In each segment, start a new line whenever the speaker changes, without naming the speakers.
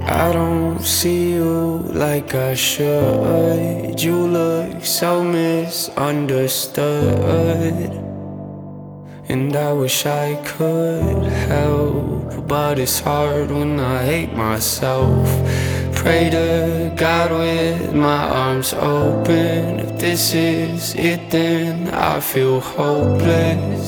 I don't see you like I should. You look so misunderstood, and I wish I could help, but it's hard when I hate myself. Pray to God with my arms open. If this is it, then I feel hopeless,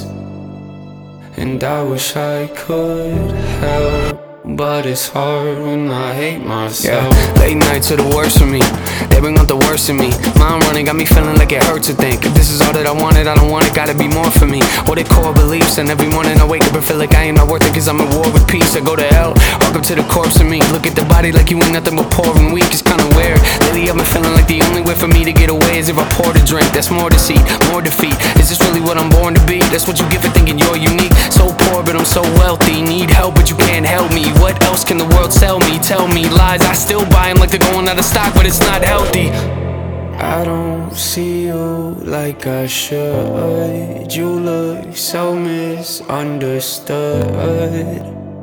and I wish I could help, but it's hard when I hate myself.
Yeah, late nights are the worst for me. They bring out the worst in me. Mind running got me feeling like it hurts to think. If this is all that I wanted, I don't want it, gotta be more for me. What they core beliefs, and every morning I wake up and feel like I ain't not worth it, cause I'm at war with peace. I go to hell, walk up to the corpse of me. Look at the body like you ain't nothing but poor and weak. It's kinda weird. Lately I've been feeling like the only way for me to get away is if I pour the drink. That's more deceit, more defeat. Is this really what I'm born to be? That's what you get for thinking you're unique. So poor but I'm so wealthy. Need help but you can't help me. What else can the world sell me? Tell me lies, I still buy them like they're going out of stock, but it's not healthy.
I don't see you like I should. You look so misunderstood,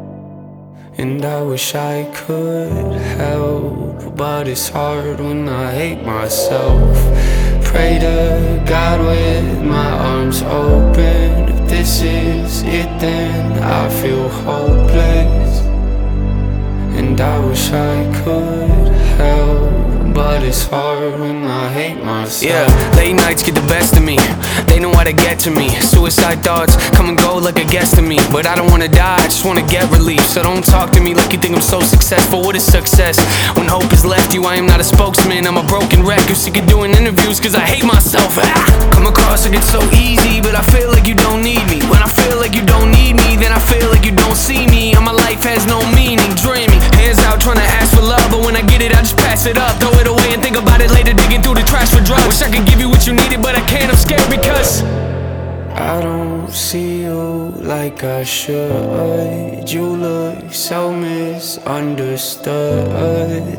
and I wish I could help, but it's hard when I hate myself. Pray to God with my arms open. If this is it, then I feel hopeless, and I wish I could help, but it's hard when I hate myself.
Yeah, late nights get the best of me. They know how to get to me. Suicide thoughts come and go like a guest to me. But I don't wanna die, I just wanna get relief. So don't talk to me like you think I'm so successful. What is success? When hope has left you, I am not a spokesman. I'm a broken wreck who's sick of doing interviews cause I hate myself. Come across like it's so easy, but I feel like you don't need me. When I feel like you don't need me, then I feel like you don't see me. And my life has no meaning, dreaming. Hands out trying to ask for love, but when I get it I just pass it up. Throw it away and think about it later, digging through the trash for drugs. Wish I could give you what you needed, but I can't, I'm scared because
I don't see you like I should. You look so misunderstood,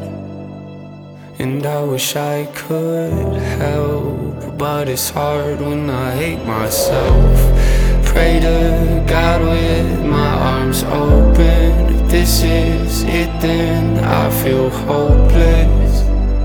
and I wish I could help, but it's hard when I hate myself. Pray to God with my arms open. If this is it, then I feel hopeless,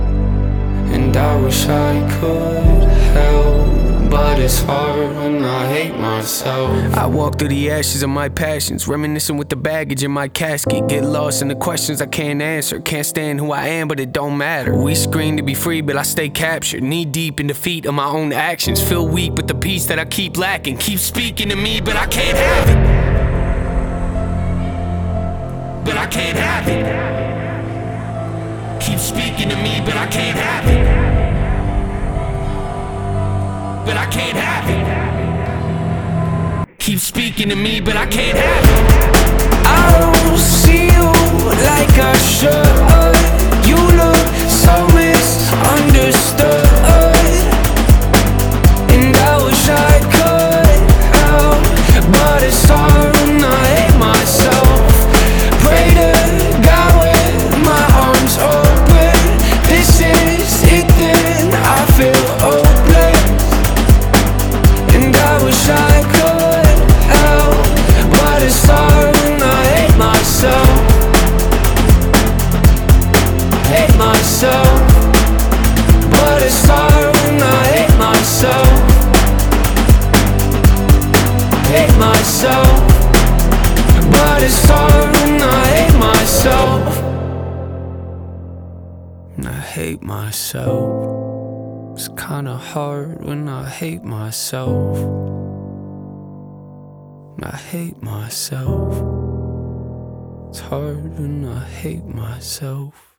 and I wish I could help, but it's hard when I hate myself.
I walk through the ashes of my passions, reminiscing with the baggage in my casket. Get lost in the questions I can't answer. Can't stand who I am, but it don't matter. We scream to be free, but I stay captured. Knee deep in defeat of my own actions. Feel weak with the peace that I keep lacking. Keep speaking to me, but I can't have it. But I can't have it. Keep speaking to me, but I can't have it. But I can't have it. Keep speaking to me, but I can't have it.
I don't see you like I should. You look so misunderstood, and I wish I could help, but it's hard when I hate myself. Pray to God with my arms open. This is it, then I feel hopeless, and I wish I could help, but it's hard when I hate myself. Hate myself, but it's hard when I hate myself. Hate myself, but it's hard when I hate myself. And I hate myself. It's kinda hard when I hate myself. And I hate myself. It's hard when I hate myself.